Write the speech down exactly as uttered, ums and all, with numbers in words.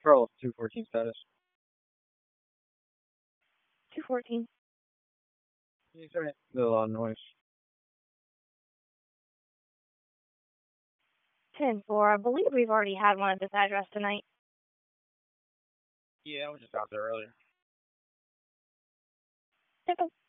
Carlos, two fourteen status. two fourteen. Can you send me a lot of noise? ten four. I believe we've already had one at this address tonight. Yeah, I was just out there earlier. Typical.